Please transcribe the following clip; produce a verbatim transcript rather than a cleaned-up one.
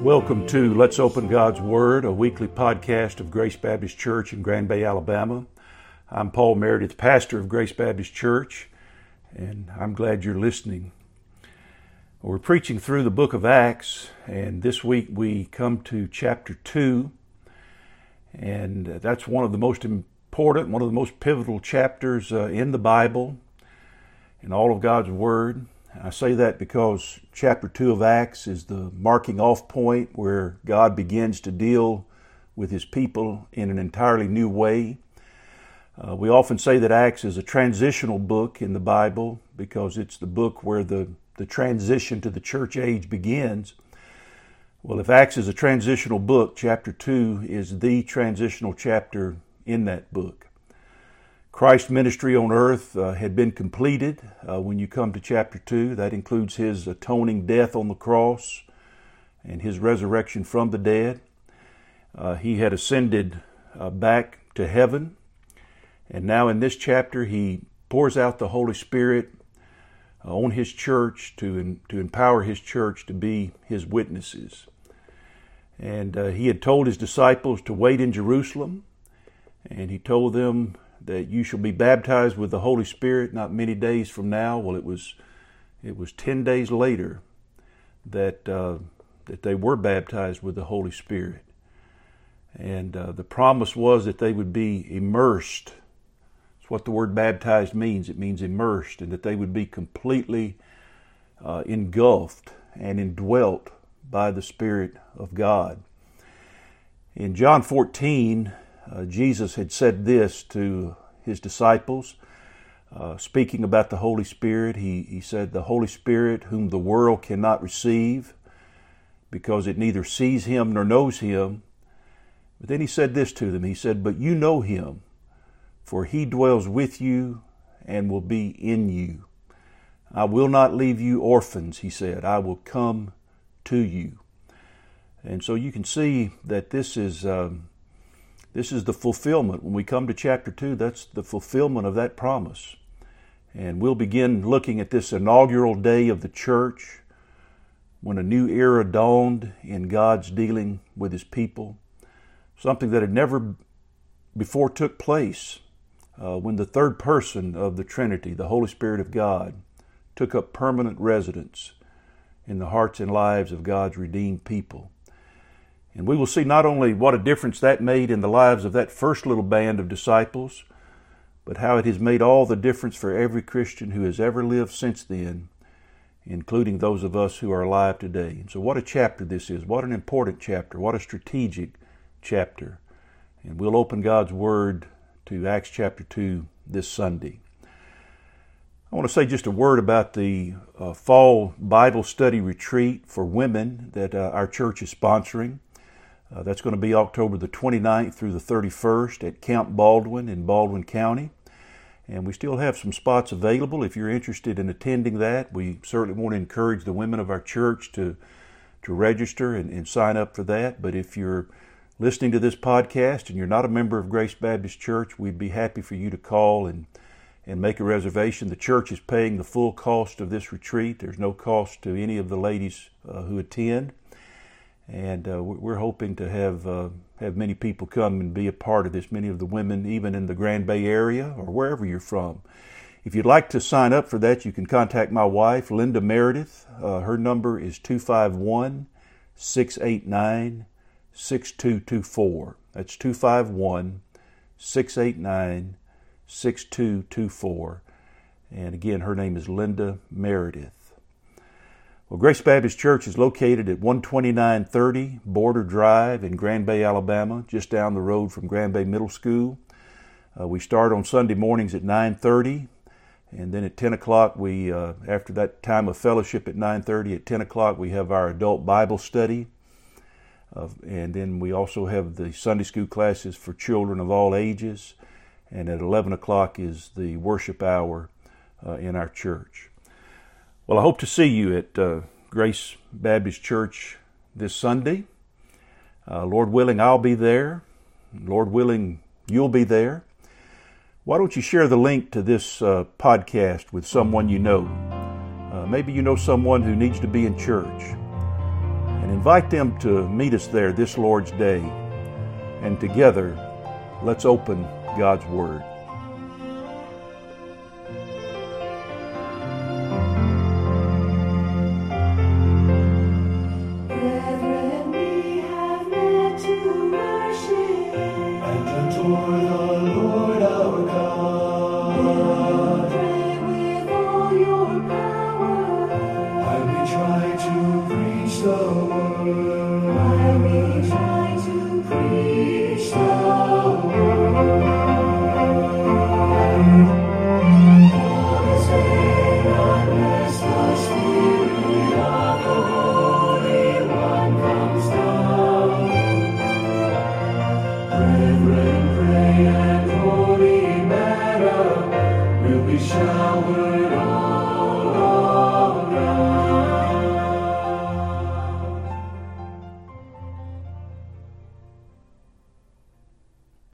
Welcome to Let's Open God's Word, a weekly podcast of Grace Baptist Church in Grand Bay, Alabama. I'm Paul Meredith, pastor of Grace Baptist Church, and I'm glad you're listening. We're preaching through the book of Acts, and this week we come to chapter two, and that's one of the most important, one of the most pivotal chapters uh, in the Bible, in all of God's Word. I say that because chapter two of Acts is the marking off point where God begins to deal with His people in an entirely new way. Uh, we often say that Acts is a transitional book in the Bible because it's the book where the, the transition to the church age begins. Well, if Acts is a transitional book, chapter two is the transitional chapter in that book. Christ's ministry on earth uh, had been completed uh, when you come to chapter two. That includes His atoning death on the cross and His resurrection from the dead. Uh, he had ascended uh, back to heaven. And now in this chapter, He pours out the Holy Spirit uh, on His church to, to empower His church to be His witnesses. And uh, He had told His disciples to wait in Jerusalem, and He told them that you shall be baptized with the Holy Spirit not many days from now. Well, it was it was ten days later that uh, that they were baptized with the Holy Spirit. And uh, the promise was that they would be immersed. That's what the word baptized means. It means immersed, and that they would be completely uh, engulfed and indwelt by the Spirit of God. In John fourteen, Uh, Jesus had said this to His disciples, uh, speaking about the Holy Spirit. He, he said, "The Holy Spirit, whom the world cannot receive, because it neither sees Him nor knows Him." But then He said this to them. He said, "But you know Him, for He dwells with you and will be in you. I will not leave you orphans," He said. "I will come to you." And so you can see that this is... Um, This is the fulfillment. When we come to chapter two, that's the fulfillment of that promise. And we'll begin looking at this inaugural day of the church, when a new era dawned in God's dealing with His people. Something that had never before took place, uh, when the third person of the Trinity, the Holy Spirit of God, took up permanent residence in the hearts and lives of God's redeemed people. And we will see not only what a difference that made in the lives of that first little band of disciples, but how it has made all the difference for every Christian who has ever lived since then, including those of us who are alive today. And so what a chapter this is. What an important chapter. What a strategic chapter. And we'll open God's Word to Acts chapter two this Sunday. I want to say just a word about the uh, fall Bible study retreat for women that uh, our church is sponsoring. Uh, that's going to be October the twenty-ninth through the thirty-first at Camp Baldwin in Baldwin County. And we still have some spots available if you're interested in attending that. We certainly want to encourage the women of our church to, to register and, and sign up for that. But if you're listening to this podcast and you're not a member of Grace Baptist Church, we'd be happy for you to call and, and make a reservation. The church is paying the full cost of this retreat. There's no cost to any of the ladies uh, who attend. And uh, we're hoping to have uh, have many people come and be a part of this, many of the women even in the Grand Bay area or wherever you're from. If you'd like to sign up for that, you can contact my wife, Linda Meredith. Uh, her number is two five one, six eight nine, six two two four. That's two five one, six eight nine, six two two four. And again, her name is Linda Meredith. Well, Grace Baptist Church is located at one twenty-nine thirty Border Drive in Grand Bay, Alabama, just down the road from Grand Bay Middle School. Uh, we start on Sunday mornings at nine thirty, and then at ten o'clock, we uh, after that time of fellowship at nine thirty, at ten o'clock, we have our adult Bible study. Uh, and then we also have the Sunday school classes for children of all ages. And at eleven o'clock is the worship hour uh, in our church. Well, I hope to see you at uh, Grace Baptist Church this Sunday. Uh, Lord willing, I'll be there. Lord willing, you'll be there. Why don't you share the link to this uh, podcast with someone you know? Uh, maybe you know someone who needs to be in church. and invite them to meet us there this Lord's Day. And together, let's open God's Word. Showered on